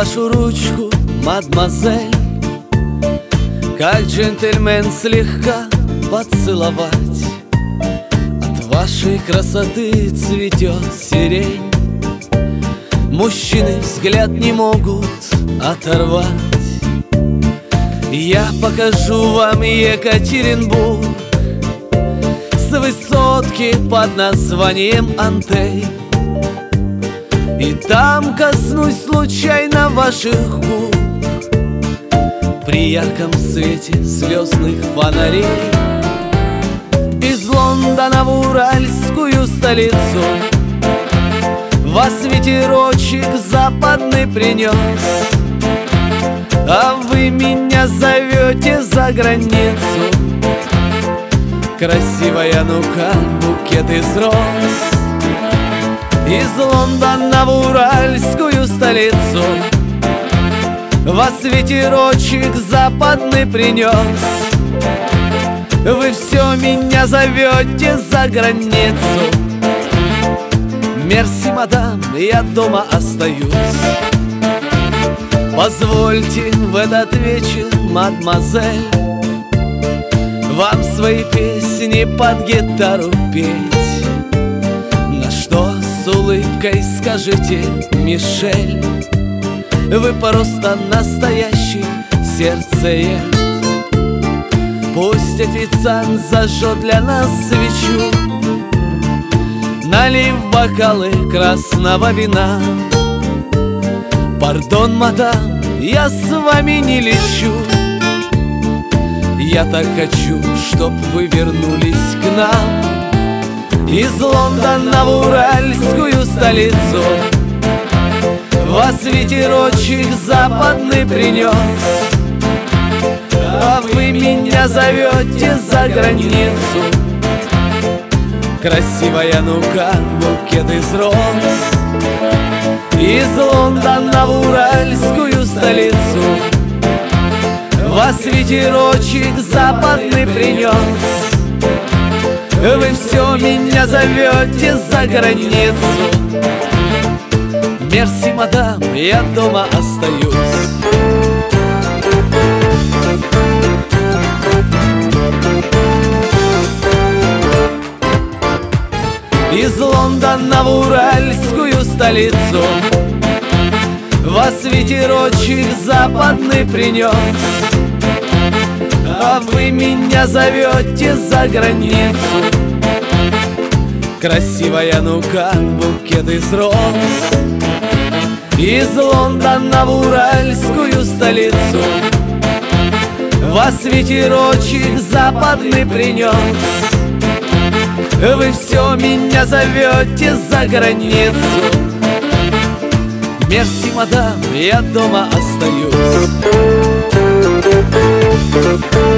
вашу ручку, мадемуазель, как джентльмен слегка поцеловать. От вашей красоты цветет сирень, мужчины взгляд не могут оторвать. Я покажу вам Екатеринбург с высотки под названием Антей, и там коснусь случайно ваших губ при ярком свете звездных фонарей. Из Лондона в уральскую столицу вас ветерочек западный принес, а вы меня зовете за границу. Красивая, ну-ка, букет из роз. Из Лондона в уральскую столицу вас ветерочек западный принес, вы все меня зовете за границу. Мерси, мадам, я дома остаюсь. Позвольте в этот вечер, мадемуазель, вам свои песни под гитару петь. На что с улыбкой скажите, Мишель, вы просто настоящий сердцеед. Пусть официант зажжет для нас свечу, налив бокалы красного вина. Пардон, мадам, я с вами не лечу. Я так хочу, чтоб вы вернулись к нам. Из Лондона в уральскую столицу вас ветерочек западный принес, а вы меня зовете за границу. Красивая, ну-ка, букет из роз. Из Лондона в уральскую столицу вас ветерочек западный принес, вы все меня зовете за границу. Мерси, мадам, я дома остаюсь. Из Лондона в уральскую столицу вас ветерочек западный принес, а вы меня зовете за границу. Красивая, ну-ка, букет из роз. Из Лондона в уральскую столицу вас ветерочек западный принес, вы все меня зовете за границу. Мерси, мадам, я дома остаюсь.